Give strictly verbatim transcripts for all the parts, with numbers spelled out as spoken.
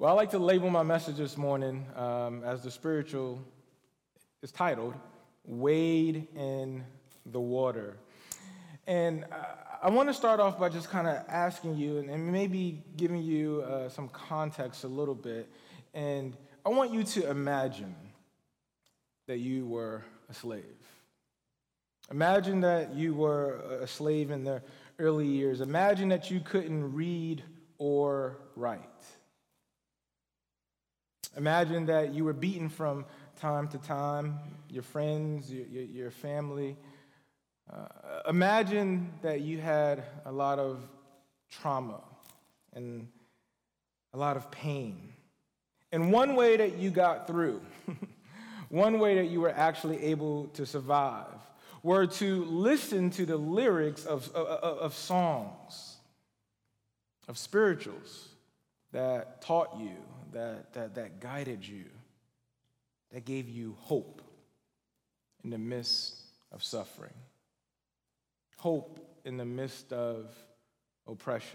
Well, I like to label my message this morning um, as the spiritual is titled, Wade in the Water. And uh, I want to start off by just kind of asking you and, and maybe giving you uh, some context a little bit. And I want you to imagine that you were a slave. Imagine that you were a slave in the early years. Imagine that you couldn't read or write. Imagine that you were beaten from time to time, your friends, your, your, your family. Uh, imagine that you had a lot of trauma and a lot of pain. And one way that you got through, one way that you were actually able to survive, were to listen to the lyrics of, of, of songs, of spirituals that taught you, that, that, that guided you, that gave you hope in the midst of suffering, hope in the midst of oppression.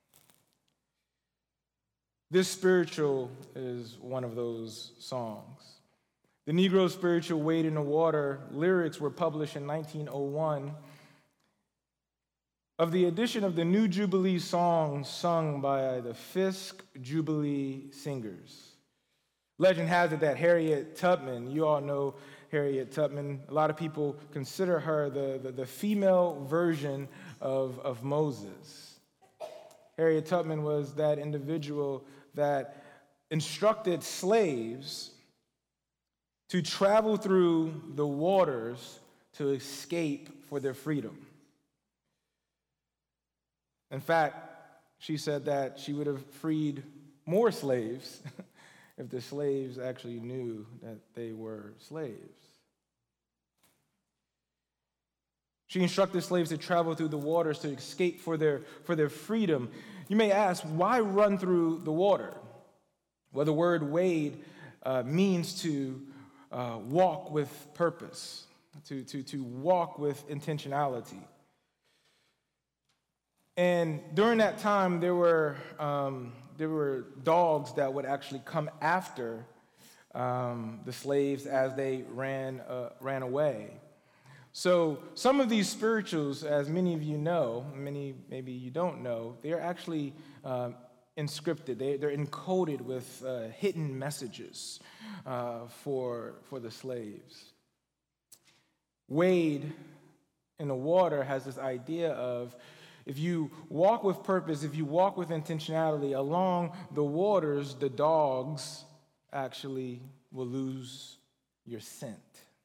This spiritual is one of those songs. The Negro spiritual, Wade in the Water, lyrics were published in nineteen oh one of the edition of the New Jubilee songs sung by the Fisk Jubilee Singers. Legend has it that Harriet Tubman, you all know Harriet Tubman, a lot of people consider her the, the, the female version of, of Moses. Harriet Tubman was that individual that instructed slaves to travel through the waters to escape for their freedom. In fact, she said that she would have freed more slaves if the slaves actually knew that they were slaves. She instructed slaves to travel through the waters to escape for their, for their freedom. You may ask, why run through the water? Well, the word wade uh, means to uh, walk with purpose, to, to, to walk with intentionality. And during that time, there were um, there were dogs that would actually come after um, the slaves as they ran uh, ran away. So some of these spirituals, as many of you know, many maybe you don't know, they are actually uh, inscripted. They, they're encoded with uh, hidden messages uh, for for the slaves. Wade in the water has this idea of, if you walk with purpose, if you walk with intentionality along the waters, the dogs actually will lose your scent.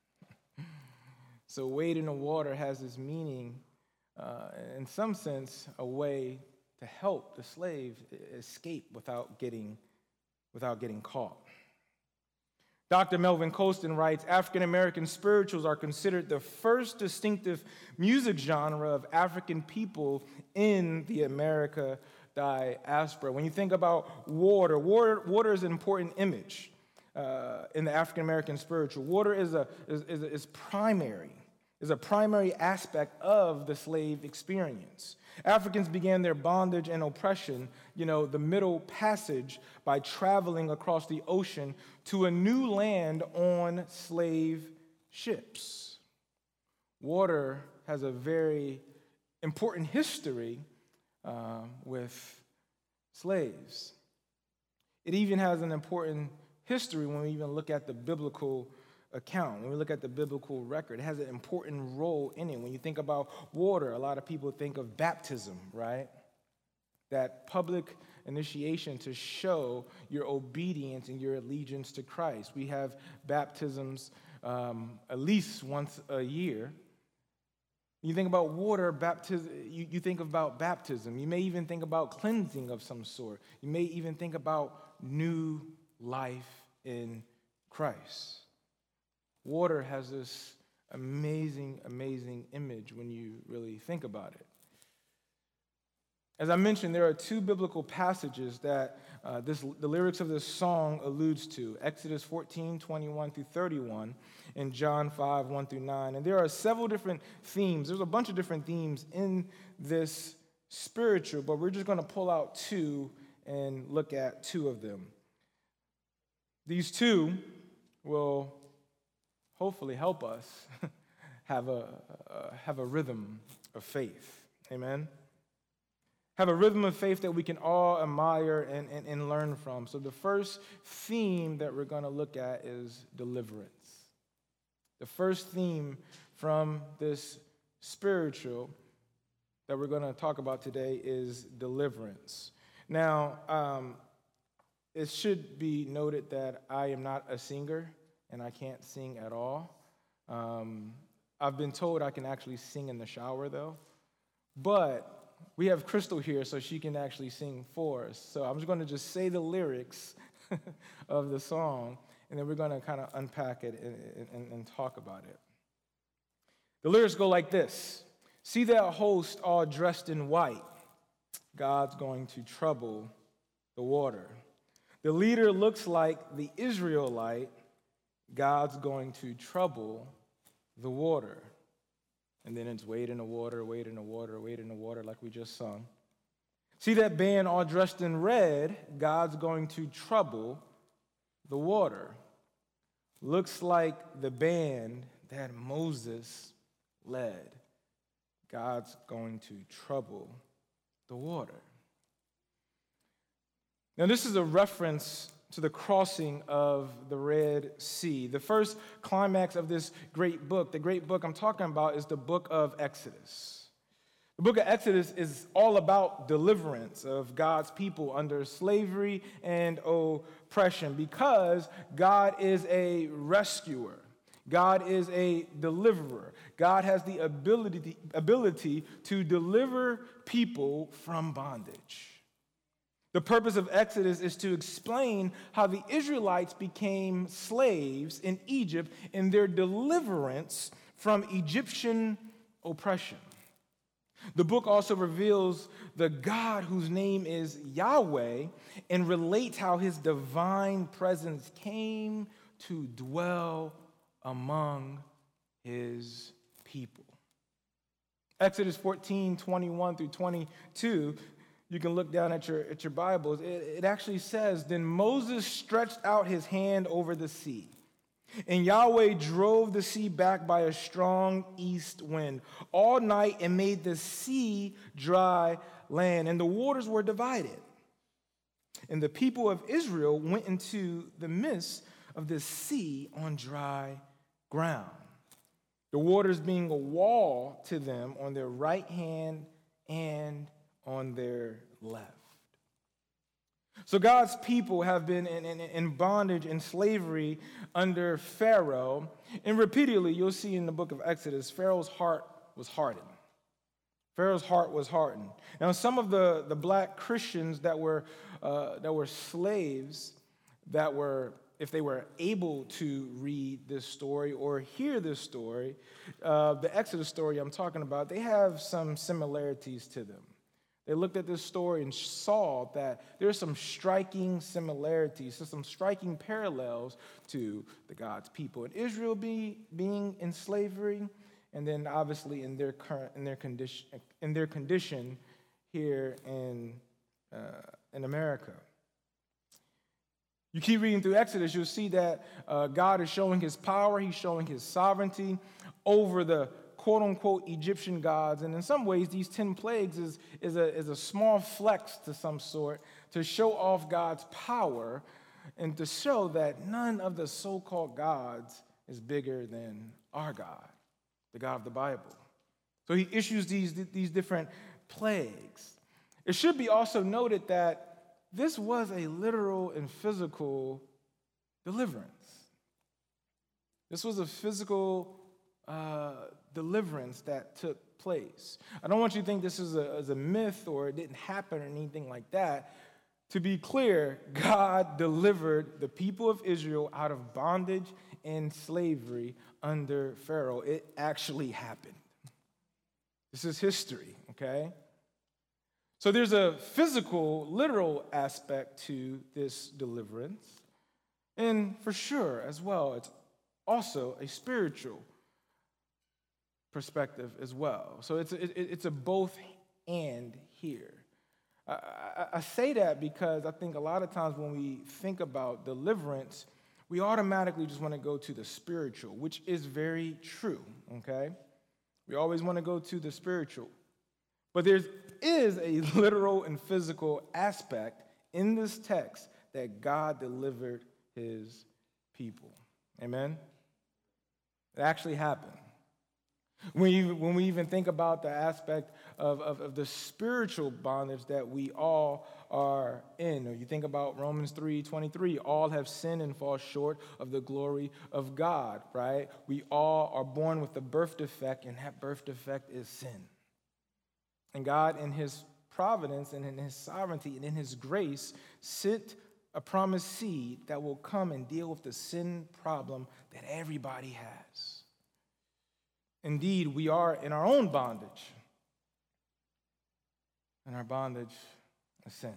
So wade in the water has this meaning, uh, in some sense, a way to help the slave escape without getting, without getting caught. Doctor Melvin Colston writes, African American spirituals are considered the first distinctive music genre of African people in the America diaspora. When you think about water, water, water is an important image uh, in the African American spiritual. Water is a is, is, is primary, is a primary aspect of the slave experience. Africans began their bondage and oppression, you know, the Middle Passage, by traveling across the ocean to a new land on slave ships. Water has a very important history uh, with slaves. It even has an important history when we even look at the biblical account. When we look at the biblical record, it has an important role in it. When you think about water, a lot of people think of baptism, right? That public initiation to show your obedience and your allegiance to Christ. We have baptisms um, at least once a year. You think about water, baptism, you, you think about baptism. You may even think about cleansing of some sort. You may even think about new life in Christ. Water has this amazing, amazing image when you really think about it. As I mentioned, there are two biblical passages that uh, this, the lyrics of this song alludes to. Exodus fourteen, twenty-one through thirty-one, and John five, one through nine. And there are several different themes. There's a bunch of different themes in this spiritual, but we're just going to pull out two and look at two of them. These two will hopefully help us have a, uh, have a rhythm of faith. Amen? Have a rhythm of faith that we can all admire and, and, and learn from. So the first theme that we're going to look at is deliverance. The first theme from this spiritual that we're going to talk about today is deliverance. Now, um, it should be noted that I am not a singer, and I can't sing at all. Um, I've been told I can actually sing in the shower, though. But we have Crystal here, so she can actually sing for us. So I'm just going to just say the lyrics of the song, and then we're going to kind of unpack it and, and, and talk about it. The lyrics go like this. See that host all dressed in white. God's going to trouble the water. The leader looks like the Israelite. God's going to trouble the water. And then it's wade in the water, wade in the water, wade in the water, like we just sung. See that band all dressed in red? God's going to trouble the water. Looks like the band that Moses led. God's going to trouble the water. Now, this is a reference to the crossing of the Red Sea. The first climax of this great book, the great book I'm talking about, is the book of Exodus. The book of Exodus is all about deliverance of God's people under slavery and oppression because God is a rescuer. God is a deliverer. God has the ability, ability to deliver people from bondage. The purpose of Exodus is to explain how the Israelites became slaves in Egypt and their deliverance from Egyptian oppression. The book also reveals the God whose name is Yahweh and relates how his divine presence came to dwell among his people. Exodus fourteen, twenty-one through twenty-two, you can look down at your, at your Bibles. It, it actually says, Then Moses stretched out his hand over the sea, and Yahweh drove the sea back by a strong east wind all night and made the sea dry land, and the waters were divided. And the people of Israel went into the midst of the sea on dry ground, the waters being a wall to them on their right hand and on their left. So God's people have been in, in, in bondage and slavery under Pharaoh. And repeatedly, you'll see in the book of Exodus, Pharaoh's heart was hardened. Pharaoh's heart was hardened. Now, some of the, the black Christians that were, uh, that were slaves, that were, if they were able to read this story or hear this story, uh, the Exodus story I'm talking about, they have some similarities to them. They looked at this story and saw that there are some striking similarities, so some striking parallels to the God's people. And Israel be, being in slavery, and then obviously in their current in their condition in their condition here in uh, in America. You keep reading through Exodus, you'll see that uh, God is showing his power, he's showing his sovereignty over the quote-unquote Egyptian gods. And in some ways, these ten plagues is, is, a, is a small flex to some sort to show off God's power and to show that none of the so-called gods is bigger than our God, the God of the Bible. So he issues these, these different plagues. It should be also noted that this was a literal and physical deliverance. This was a physical uh, deliverance that took place. I don't want you to think this is a, is a myth or it didn't happen or anything like that. To be clear, God delivered the people of Israel out of bondage and slavery under Pharaoh. It actually happened. This is history, okay? So there's a physical, literal aspect to this deliverance. And for sure, as well, it's also a spiritual perspective as well. So it's a, it's a both and here. I, I, I say that because I think a lot of times when we think about deliverance, we automatically just want to go to the spiritual, which is very true, okay? We always want to go to the spiritual. But there is a literal and physical aspect in this text that God delivered his people. Amen? It actually happened. When, you, when we even think about the aspect of, of, of the spiritual bondage that we all are in, or you think about Romans three twenty-three, all have sinned and fall short of the glory of God, right? We all are born with a birth defect, and that birth defect is sin. And God, in his providence and in his sovereignty and in his grace, sent a promised seed that will come and deal with the sin problem that everybody has. Indeed, we are in our own bondage, and our bondage is sin.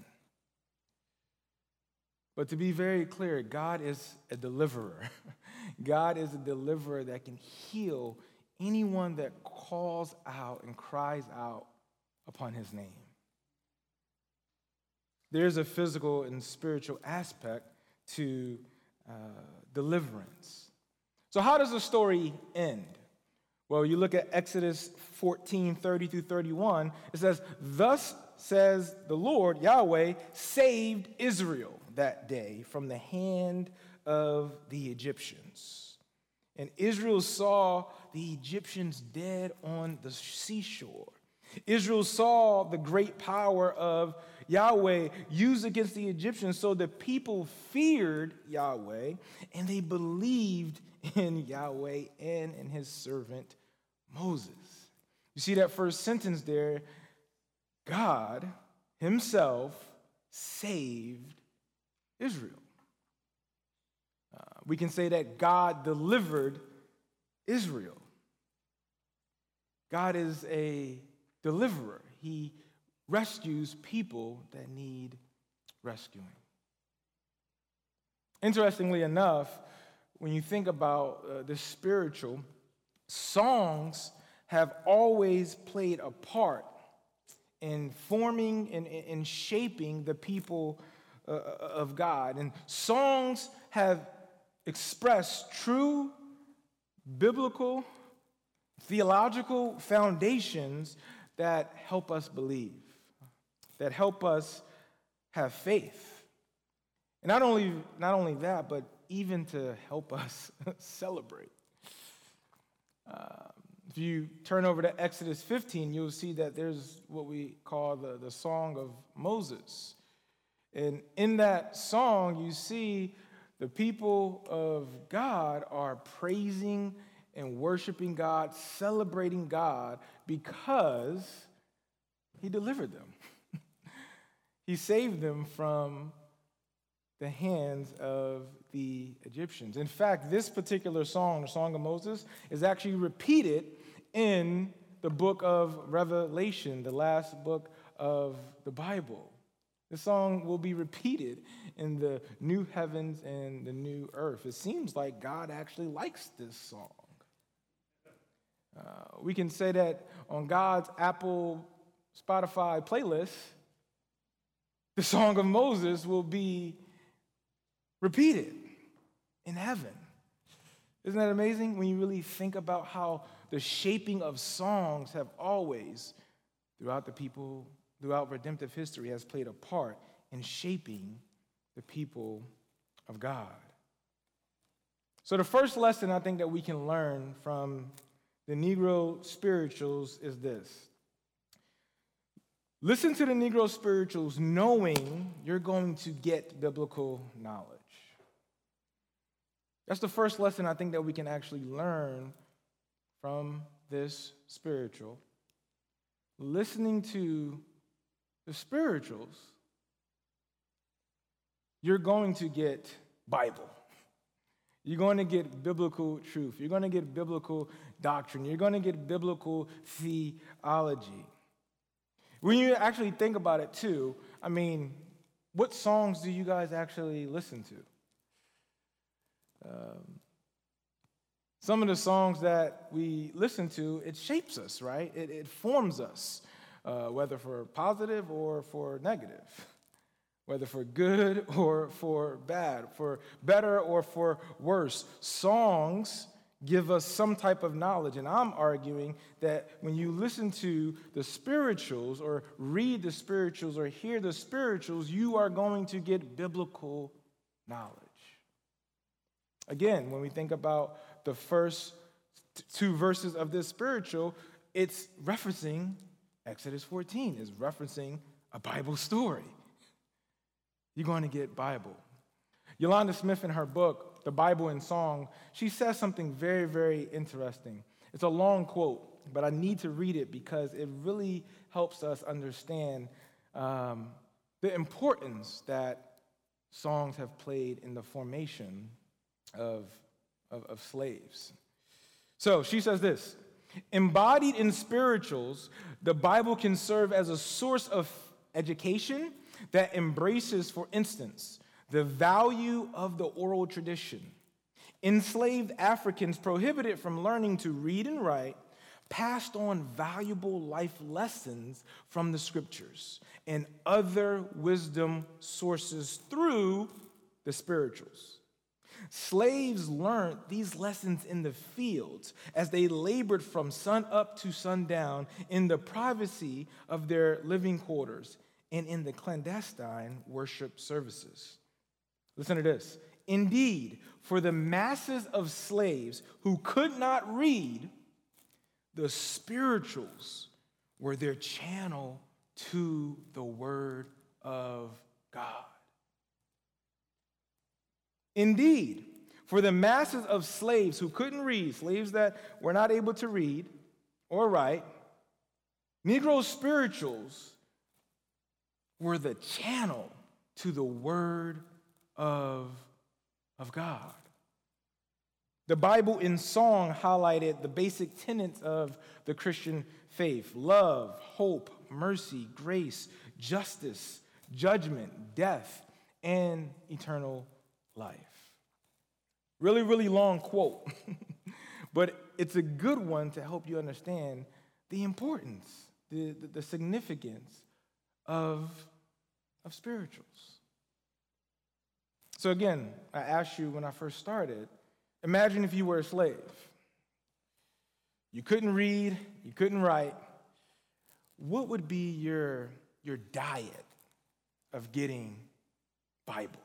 But to be very clear, God is a deliverer. God is a deliverer that can heal anyone that calls out and cries out upon his name. There's a physical and spiritual aspect to uh, deliverance. So how does the story end? Well, you look at Exodus fourteen, thirty through thirty-one, it says, "Thus says the Lord, Yahweh, saved Israel that day from the hand of the Egyptians. And Israel saw the Egyptians dead on the seashore. Israel saw the great power of Yahweh used against the Egyptians, so the people feared Yahweh, and they believed in Yahweh and in his servant Moses." You see that first sentence there, God himself saved Israel. Uh, we can say that God delivered Israel. God is a deliverer. He rescues people that need rescuing. Interestingly enough, when you think about uh, the spiritual, songs have always played a part in forming and in shaping the people uh, of God. And songs have expressed true biblical, theological foundations that help us believe, that help us have faith. And not only, not only that, but even to help us celebrate. Uh, if you turn over to Exodus fifteen, you'll see that there's what we call the, the Song of Moses. And in that song, you see the people of God are praising and worshiping God, celebrating God because he delivered them. He saved them from the hands of the Egyptians. In fact, this particular song, the Song of Moses, is actually repeated in the book of Revelation, the last book of the Bible. The song will be repeated in the new heavens and the new earth. It seems like God actually likes this song. Uh, we can say that on God's Apple, Spotify playlist, the Song of Moses will be repeated in heaven. Isn't that amazing when you really think about how the shaping of songs have always, throughout the people, throughout redemptive history, has played a part in shaping the people of God. So the first lesson I think that we can learn from the Negro spirituals is this. Listen to the Negro spirituals knowing you're going to get biblical knowledge. That's the first lesson I think that we can actually learn from this spiritual. Listening to the spirituals, you're going to get Bible. You're going to get biblical truth. You're going to get biblical doctrine. You're going to get biblical theology. When you actually think about it, too, I mean, what songs do you guys actually listen to? Um, some of the songs that we listen to, it shapes us, right? It, it forms us, uh, whether for positive or for negative. whether for good or for bad, for better or for worse. Songs give us some type of knowledge, and I'm arguing that when you listen to the spirituals or read the spirituals or hear the spirituals, you are going to get biblical knowledge. Again, when we think about the first two verses of this spiritual, it's referencing Exodus fourteen, it's referencing a Bible story. You're going to get Bible. Yolanda Smith, in her book, The Bible in Song, she says something very, very interesting. It's a long quote, but I need to read it because it really helps us understand um, the importance that songs have played in the formation of, of, of slaves. So she says this: embodied in spirituals, the Bible can serve as a source of education that embraces, for instance, the value of the oral tradition. Enslaved Africans, prohibited from learning to read and write, passed on valuable life lessons from the scriptures and other wisdom sources through the spirituals. Slaves learned these lessons in the fields as they labored from sun up to sundown in the privacy of their living quarters and in the clandestine worship services. Listen to this. Indeed, for the masses of slaves who could not read, the spirituals were their channel to the Word of God. Indeed, for the masses of slaves who couldn't read, slaves that were not able to read or write, Negro spirituals were the channel to the Word of, of God. The Bible in Song highlighted the basic tenets of the Christian faith: love, hope, mercy, grace, justice, judgment, death, and eternal life. Really, really long quote, but it's a good one to help you understand the importance, the, the, the significance of, of spirituals. So again, I asked you when I first started, imagine if you were a slave. You couldn't read, you couldn't write. What would be your, your diet of getting Bible?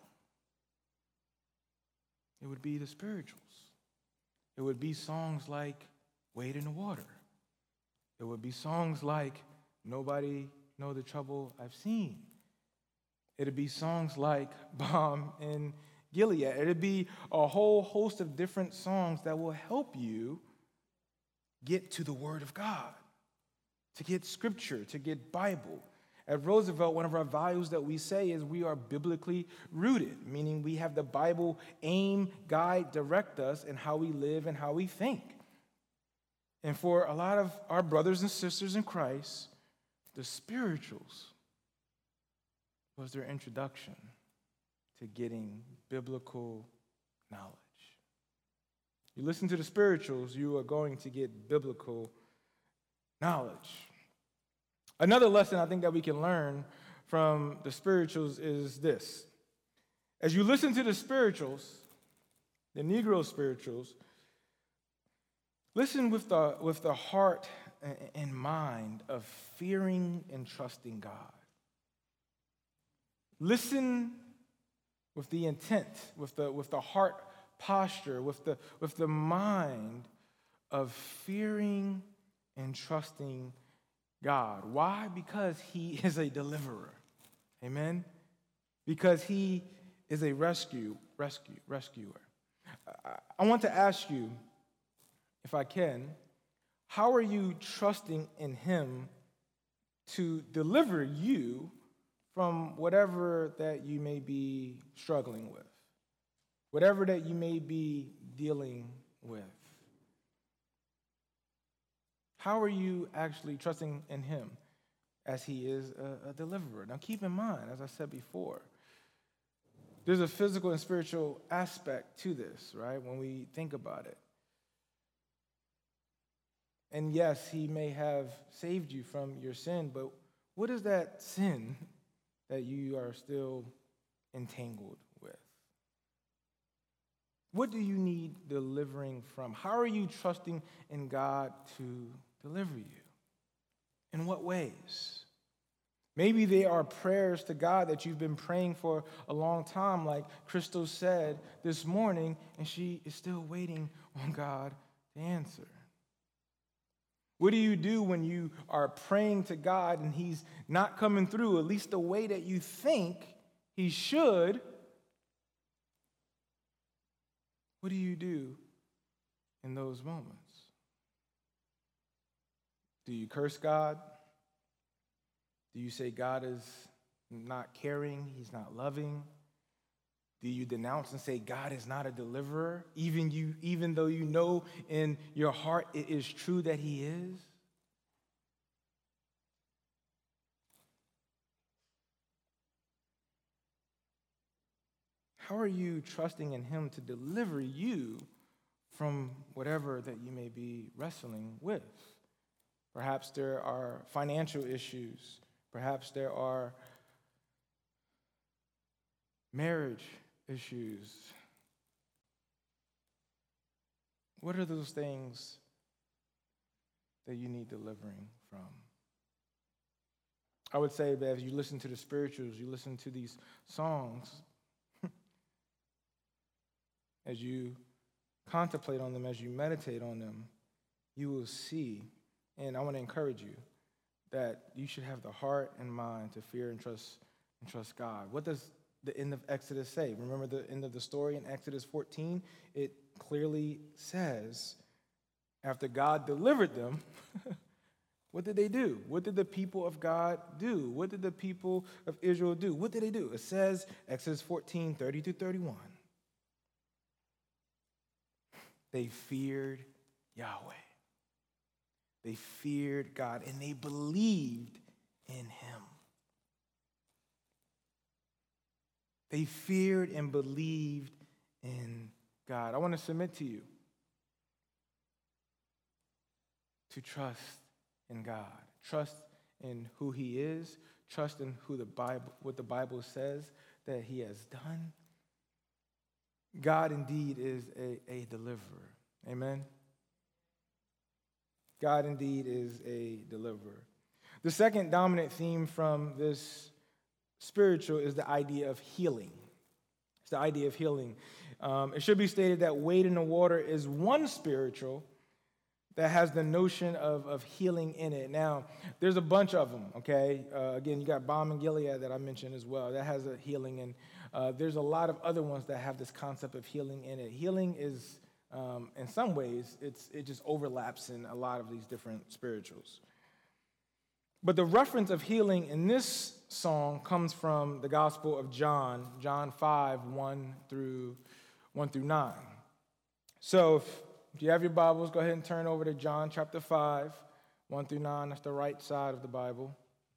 It would be the spirituals. It would be songs like Wade in the Water. It would be songs like Nobody Know the Trouble I've Seen. It'd be songs like Balm in Gilead. It'd be a whole host of different songs that will help you get to the Word of God, to get Scripture, to get Bible. At Roosevelt, one of our values that we say is we are biblically rooted, meaning we have the Bible aim, guide, direct us in how we live and how we think. And for a lot of our brothers and sisters in Christ, the spirituals was their introduction to getting biblical knowledge. You listen to the spirituals, you are going to get biblical knowledge. Another lesson I think that we can learn from the spirituals is this. As you listen to the spirituals, the Negro spirituals, listen with the, with the heart and mind of fearing and trusting God. Listen with the intent, with the, with the heart posture, with the, with the mind of fearing and trusting God. Why? Because he is a deliverer. Amen? Because he is a rescue, rescue, rescuer. I, I want to ask you, if I can, how are you trusting in him to deliver you from whatever that you may be struggling with, whatever that you may be dealing with? How are you actually trusting in him as he is a, a deliverer? Now keep in mind, as I said before, there's a physical and spiritual aspect to this, right, when we think about it. And yes, he may have saved you from your sin, but what is that sin that you are still entangled with? What do you need delivering from? How are you trusting in God to deliver you? In what ways? Maybe they are prayers to God that you've been praying for a long time, like Crystal said this morning, and she is still waiting on God to answer. What do you do when you are praying to God and he's not coming through, at least the way that you think he should? What do you do in those moments? Do you curse God? Do you say God is not caring, he's not loving? Do you denounce and say God is not a deliverer, even you, even though you know in your heart it is true that he is? How are you trusting in him to deliver you from whatever that you may be wrestling with? Perhaps there are financial issues. Perhaps there are marriage issues. What are those things that you need delivering from? I would say that as you listen to the spirituals, you listen to these songs, as you contemplate on them, as you meditate on them, you will see, and I want to encourage you, that you should have the heart and mind to fear and trust and trust God. What does the end of Exodus say? Remember the end of the story in Exodus fourteen? It clearly says, after God delivered them, what did they do? What did the people of God do? What did the people of Israel do? What did they do? It says, Exodus fourteen, thirty to thirty-one. They feared Yahweh. They feared God, and they believed in him. They feared and believed in God. I want to submit to you to trust in God. Trust in who he is. Trust in who the Bible, what the Bible says that he has done. God indeed is a, a deliverer. Amen? God indeed is a deliverer. The second dominant theme from this spiritual is the idea of healing. It's the idea of healing. Um, it should be stated that Wade in the Water is one spiritual that has the notion of, of healing in it. Now, there's a bunch of them, okay? Uh, again, you got Balm in Gilead that I mentioned as well. That has a healing, and uh, there's a lot of other ones that have this concept of healing in it. Healing is, um, in some ways, it's it just overlaps in a lot of these different spirituals. But the reference of healing in this song comes from the Gospel of John, John five, one through nine. So if If you have your Bibles, go ahead and turn over to John chapter five, one through nine. That's the right side of the Bible.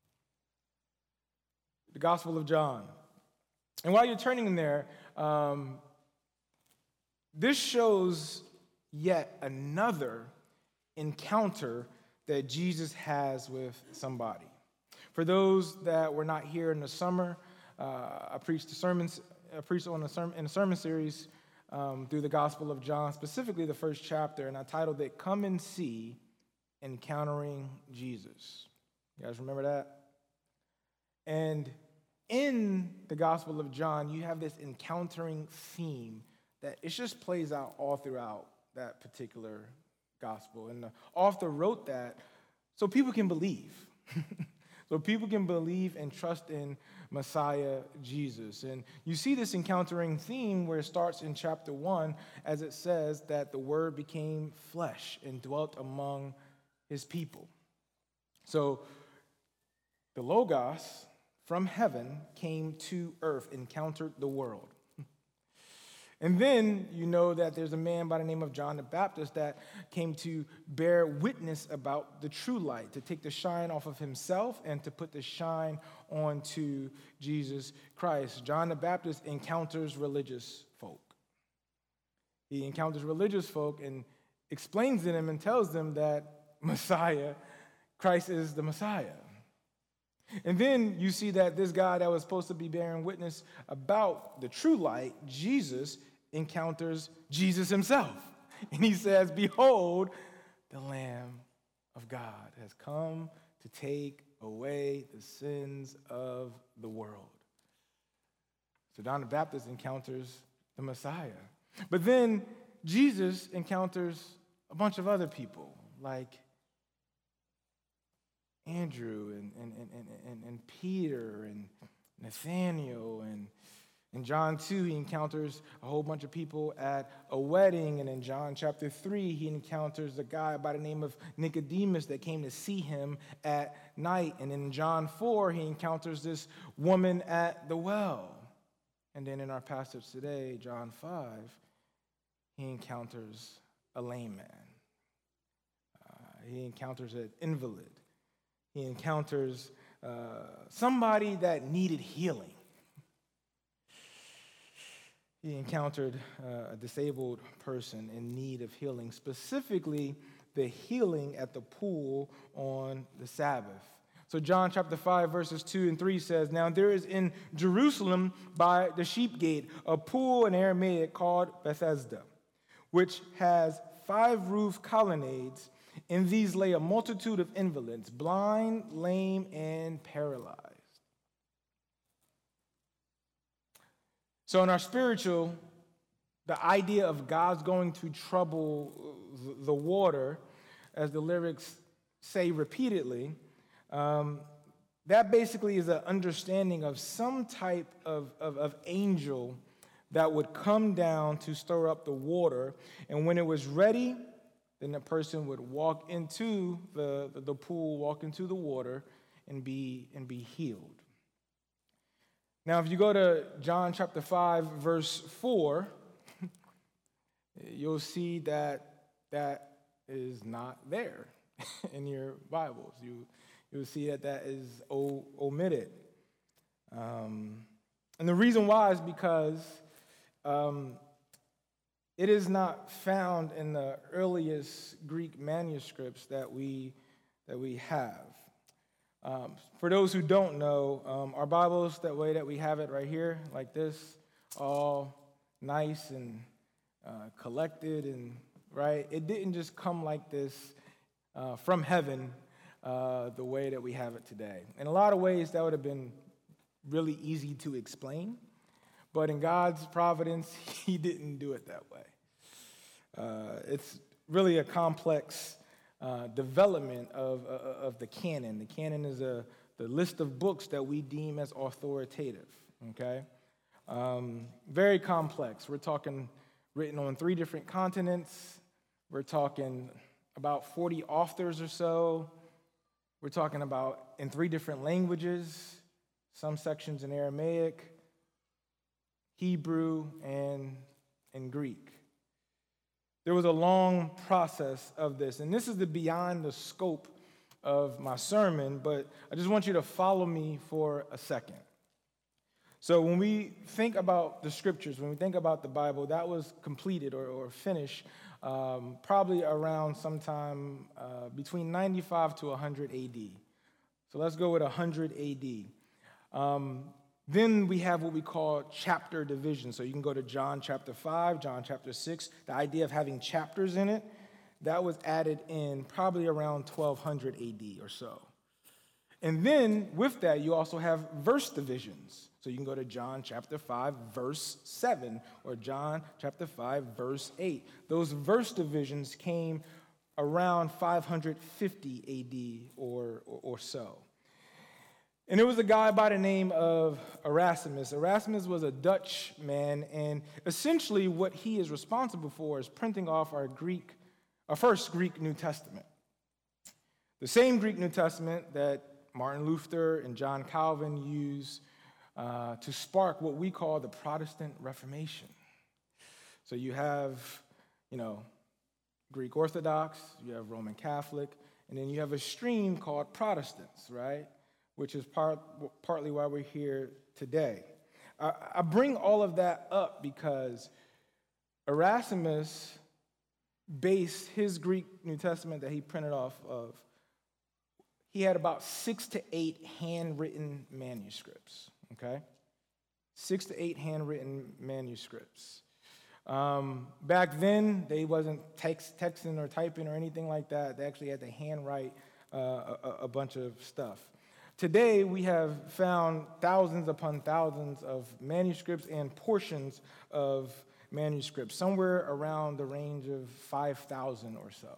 The Gospel of John. And while you're turning in there, um, this shows yet another encounter that Jesus has with somebody. For those that were not here in the summer, uh, I preached the sermons, I preached on a sermon in a sermon series Um, through the Gospel of John, specifically the first chapter, and I titled it, Come and See, Encountering Jesus. You guys remember that? And in the Gospel of John, you have this encountering theme that it just plays out all throughout that particular gospel. And the author wrote that so people can believe. So people can believe and trust in Messiah Jesus. And you see this encountering theme where it starts in chapter one, as it says that the Word became flesh and dwelt among his people. So the Logos from heaven came to earth, encountered the world. And then you know that there's a man by the name of John the Baptist that came to bear witness about the true light, to take the shine off of himself and to put the shine onto Jesus Christ. John the Baptist encounters religious folk. He encounters religious folk and explains to them and tells them that Messiah, Christ is the Messiah. And then you see that this guy that was supposed to be bearing witness about the true light, Jesus, encounters Jesus himself. And he says, "Behold, the Lamb of God has come to take away the sins of the world." So John the Baptist encounters the Messiah. But then Jesus encounters a bunch of other people, like Andrew and, and, and, and, and Peter and Nathaniel. And in John two, he encounters a whole bunch of people at a wedding. And in John chapter three, he encounters a guy by the name of Nicodemus that came to see him at night. And in John four, he encounters this woman at the well. And then in our passage today, John five, he encounters a lame man. Uh, he encounters an invalid. He encounters uh, somebody that needed healing. He encountered uh, a disabled person in need of healing, specifically the healing at the pool on the Sabbath. So John chapter five, verses two and three says, "Now there is in Jerusalem by the sheep gate a pool in Aramaic called Bethesda, which has five roof colonnades. In these lay a multitude of invalids, blind, lame, and paralyzed." So in our spiritual, the idea of God's going to trouble the water, as the lyrics say repeatedly, um, that basically is an understanding of some type of, of, of angel that would come down to stir up the water. And when it was ready, then the person would walk into the, the, the pool, walk into the water, and be, and be healed. Now, if you go to John chapter five, verse four, you'll see that that is not there in your Bibles. You, you'll see that that is o- omitted. Um, and the reason why is because um, it is not found in the earliest Greek manuscripts that we that we have. Um, for those who don't know, um, our Bibles, that way that we have it right here, like this, all nice and uh, collected and right. It didn't just come like this uh, from heaven, uh, the way that we have it today. In a lot of ways, that would have been really easy to explain, but in God's providence, He didn't do it that way. Uh, it's really a complex uh, development of, uh, of the canon. The canon is a, the list of books that we deem as authoritative, okay? Um, very complex. We're talking written on three different continents. We're talking about forty authors or so. We're talking about in three different languages, some sections in Aramaic, Hebrew, and in Greek. There was a long process of this, and this is the beyond the scope of my sermon, but I just want you to follow me for a second. So when we think about the scriptures, when we think about the Bible, that was completed or, or finished um, probably around sometime uh, between ninety-five to one hundred A D. So let's go with one hundred A D. Um, Then we have what we call chapter division. So you can go to John chapter five, John chapter six. The idea of having chapters in it, that was added in probably around twelve hundred A D or so. And then with that, you also have verse divisions. So you can go to John chapter five, verse seven, or John chapter five, verse eight. Those verse divisions came around five hundred fifty A D or, or, or so. And it was a guy by the name of Erasmus. Erasmus was a Dutch man, and essentially what he is responsible for is printing off our Greek, our first Greek New Testament. The same Greek New Testament that Martin Luther and John Calvin used uh, to spark what we call the Protestant Reformation. So you have, you know, Greek Orthodox, you have Roman Catholic, and then you have a stream called Protestants, right? Which is part, partly why we're here today. I, I bring all of that up because Erasmus based his Greek New Testament that he printed off of, he had about six to eight handwritten manuscripts, okay? Six to eight handwritten manuscripts. Um, back then, they wasn't text, texting or typing or anything like that. They actually had to handwrite uh, a, a bunch of stuff. Today, we have found thousands upon thousands of manuscripts and portions of manuscripts, somewhere around the range of five thousand or so.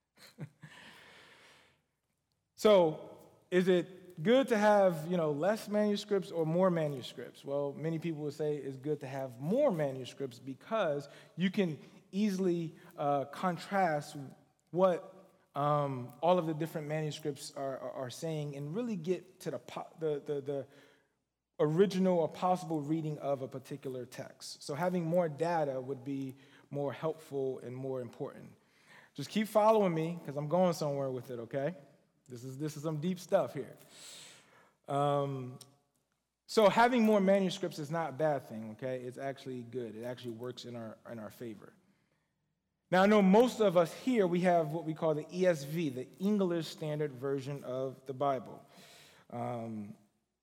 So, is it good to have, you know, less manuscripts or more manuscripts? Well, many people would say it's good to have more manuscripts because you can easily uh, contrast what um, all of the different manuscripts are, are, are saying and really get to the, the, the, the original or possible reading of a particular text. So having more data would be more helpful and more important. Just keep following me because I'm going somewhere with it, okay? This is, this is some deep stuff here. Um, so having more manuscripts is not a bad thing, okay? It's actually good. It actually works in our, in our favor. Now, I know most of us here, we have what we call the E S V, the English Standard Version of the Bible. Um,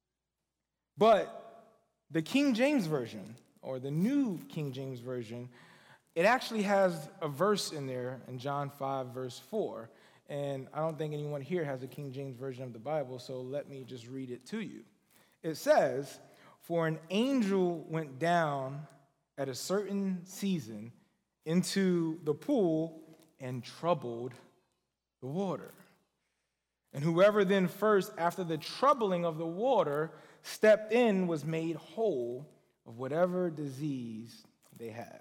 but the King James Version, or the New King James Version, it actually has a verse in there in John five, verse four. And I don't think anyone here has a King James Version of the Bible, so let me just read it to you. It says, "For an angel went down at a certain season into the pool and troubled the water. And whoever then first, after the troubling of the water, stepped in was made whole of whatever disease they had."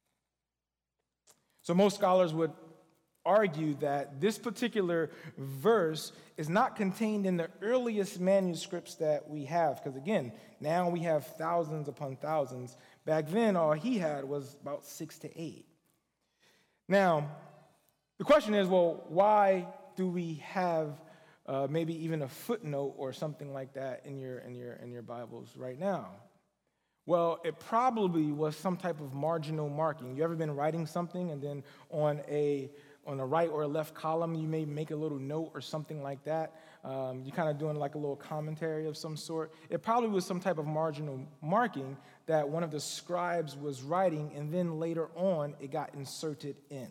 So most scholars would argue that this particular verse is not contained in the earliest manuscripts that we have. Because again, now we have thousands upon thousands. Back then, all he had was about six to eight. Now, the question is, well, why do we have uh, maybe even a footnote or something like that in your, in your, in your Bibles right now? Well, it probably was some type of marginal marking. You ever been writing something and then on a on a right or a left column, you may make a little note or something like that. Um, you're kind of doing like a little commentary of some sort. It probably was some type of marginal marking that one of the scribes was writing, and then later on, it got inserted in.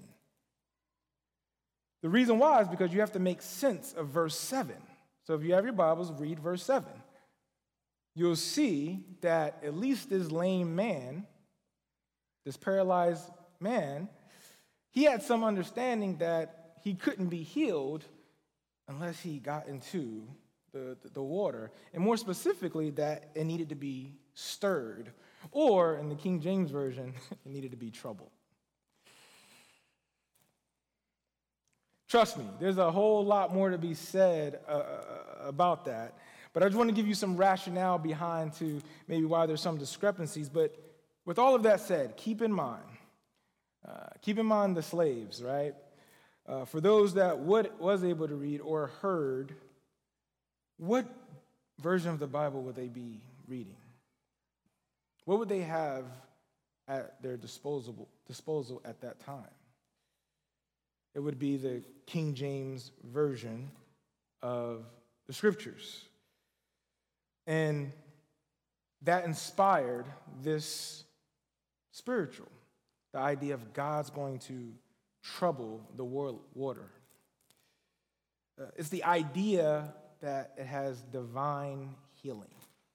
The reason why is because you have to make sense of verse seven. So if you have your Bibles, read verse seven. You'll see that at least this lame man, this paralyzed man, he had some understanding that he couldn't be healed unless he got into the, the, the water. And more specifically, that it needed to be stirred. Or, in the King James Version, it needed to be troubled. Trust me, there's a whole lot more to be said uh, about that. But I just want to give you some rationale behind to maybe why there's some discrepancies. But with all of that said, keep in mind, Uh, keep in mind the slaves, right? Uh, for those that would, was able to read or heard, what version of the Bible would they be reading? What would they have at their disposal, disposal at that time? It would be the King James Version of the Scriptures. And that inspired this spiritual. The idea of God's going to trouble the world, water. Uh, it's the idea that it has divine healing.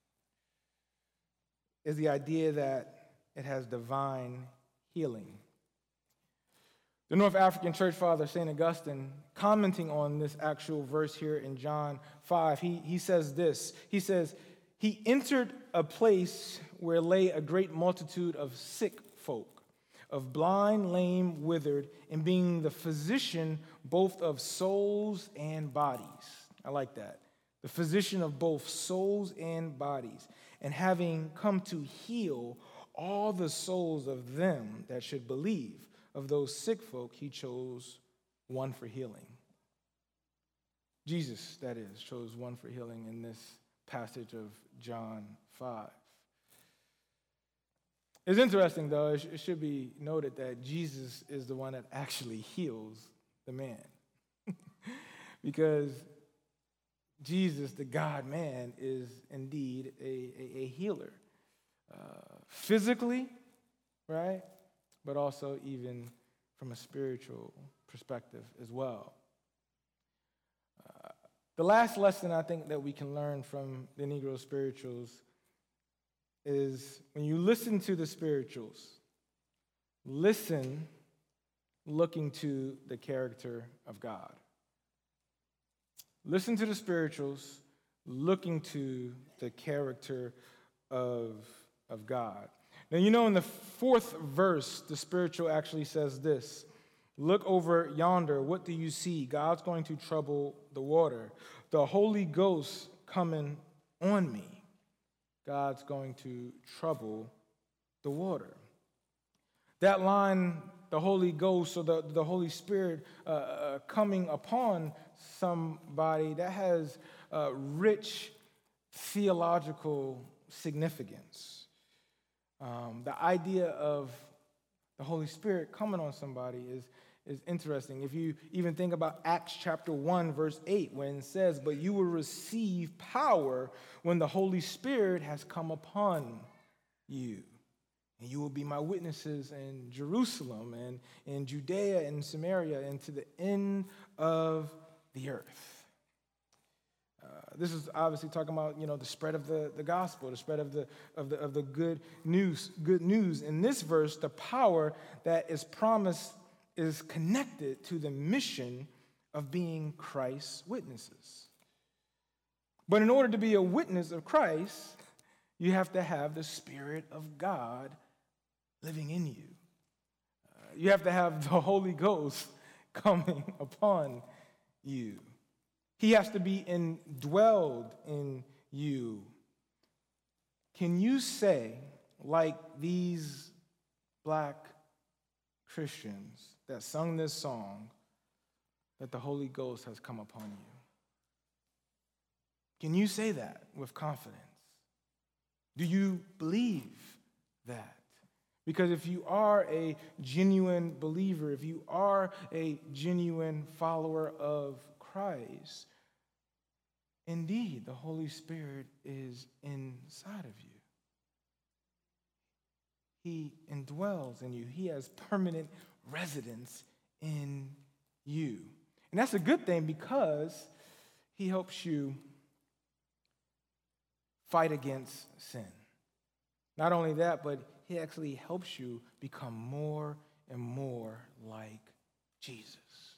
It's the idea that it has divine healing. The North African church father, Saint Augustine, commenting on this actual verse here in John five, he, he says this. He says, "He entered a place where lay a great multitude of sick folk, of blind, lame, withered, and being the physician both of souls and bodies." I like that. The physician of both souls and bodies. "And having come to heal all the souls of them that should believe, of those sick folk, he chose one for healing." Jesus, that is, chose one for healing in this passage of John five. It's interesting, though, it should be noted that Jesus is the one that actually heals the man. Because Jesus, the God-man, is indeed a, a, a healer. Uh, physically, right? But also even from a spiritual perspective as well. Uh, the last lesson I think that we can learn from the Negro spirituals is when you listen to the spirituals, listen looking to the character of God. Listen to the spirituals looking to the character of, of God. Now, you know, in the fourth verse, the spiritual actually says this: look over yonder, what do you see? God's going to trouble the water. The Holy Ghost coming on me. God's going to trouble the water. That line, the Holy Ghost, or the, the Holy Spirit uh, uh, coming upon somebody, that has uh, rich theological significance. Um, the idea of the Holy Spirit coming on somebody is, is interesting. If you even think about Acts chapter one, verse eight, when it says, but you will receive power when the Holy Spirit has come upon you. And you will be my witnesses in Jerusalem and in Judea and Samaria and to the end of the earth. Uh, this is obviously talking about, you know, the spread of the, the gospel, the spread of the of the of the good news. Good news. In this verse, the power that is promised is connected to the mission of being Christ's witnesses. But in order to be a witness of Christ, you have to have the Spirit of God living in you. Uh, you have to have the Holy Ghost coming upon you. He has to be indwelled in you. Can you say, like these black Christians that sung this song, that the Holy Ghost has come upon you? Can you say that with confidence? Do you believe that? Because if you are a genuine believer, if you are a genuine follower of Christ, indeed, the Holy Spirit is inside of you. He indwells in you. He has permanent residence in you. And that's a good thing because he helps you fight against sin. Not only that, but he actually helps you become more and more like Jesus.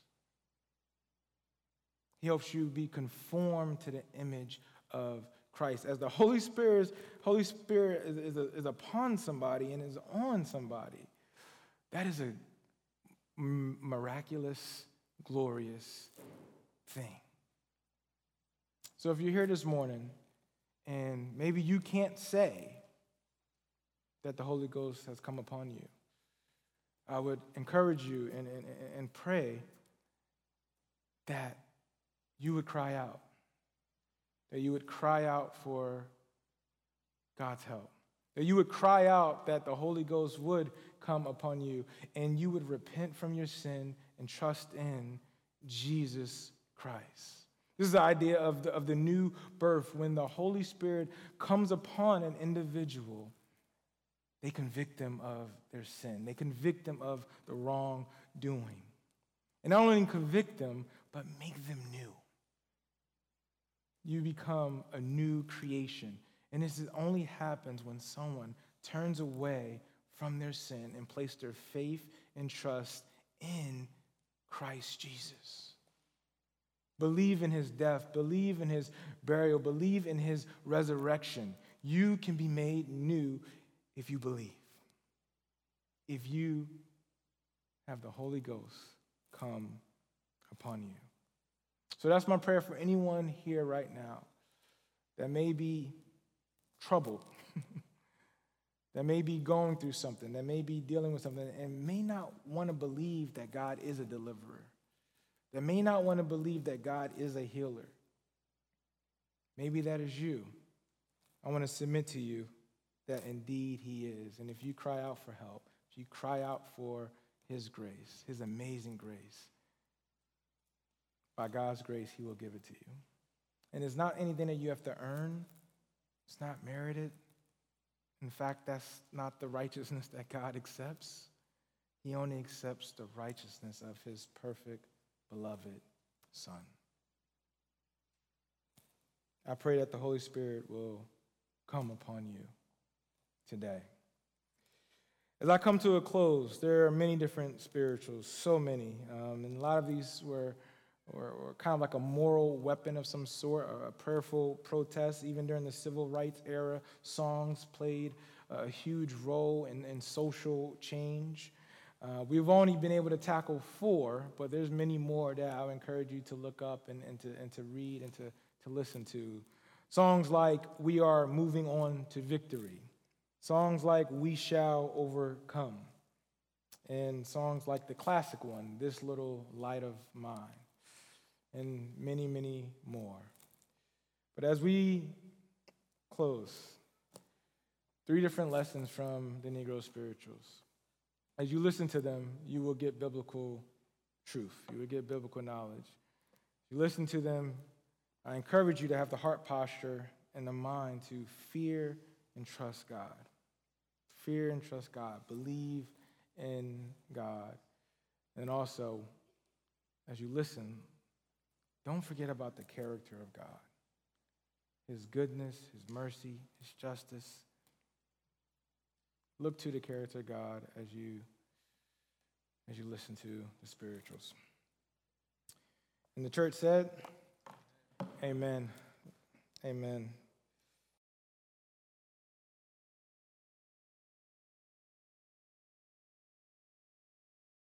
He helps you be conformed to the image of Christ. As the Holy Spirit, Holy Spirit is, is, a, is upon somebody and is on somebody, that is a miraculous, glorious thing. So if you're here this morning and maybe you can't say that the Holy Ghost has come upon you, I would encourage you and, and, and pray that you would cry out, that you would cry out for God's help, that you would cry out that the Holy Ghost would come upon you, and you would repent from your sin and trust in Jesus Christ. This is the idea of the, of the new birth. When the Holy Spirit comes upon an individual, they convict them of their sin. They convict them of the wrongdoing. And not only convict them, but make them new. You become a new creation. And this only happens when someone turns away from their sin and places their faith and trust in Christ Jesus. Believe in his death, believe in his burial, believe in his resurrection. You can be made new if you believe. If you have the Holy Ghost come upon you. So that's my prayer for anyone here right now that may be troubled, that may be going through something, that may be dealing with something, and may not want to believe that God is a deliverer, that may not want to believe that God is a healer. Maybe that is you. I want to submit to you that indeed he is. And if you cry out for help, if you cry out for his grace, his amazing grace, by God's grace, he will give it to you. And it's not anything that you have to earn. It's not merited. In fact, that's not the righteousness that God accepts. He only accepts the righteousness of his perfect, beloved Son. I pray that the Holy Spirit will come upon you today. As I come to a close, there are many different spirituals, so many. Um, and a lot of these were, were, were kind of like a moral weapon of some sort, a prayerful protest. Even during the civil rights era, songs played a huge role in, in social change. Uh, we've only been able to tackle four, but there's many more that I would encourage you to look up and, and, to, and to read and to, to listen to. Songs like We Are Moving On to Victory. Songs like We Shall Overcome. And songs like the classic one, This Little Light of Mine. And many, many more. But as we close, three different lessons from the Negro spirituals. As you listen to them, you will get biblical truth. You will get biblical knowledge. If you listen to them, I encourage you to have the heart posture and the mind to fear and trust God. Fear and trust God. Believe in God. And also, as you listen, don't forget about the character of God. His goodness, his mercy, his justice. Look to the character of God as you, as you listen to the spirituals. And the church said, amen. Amen.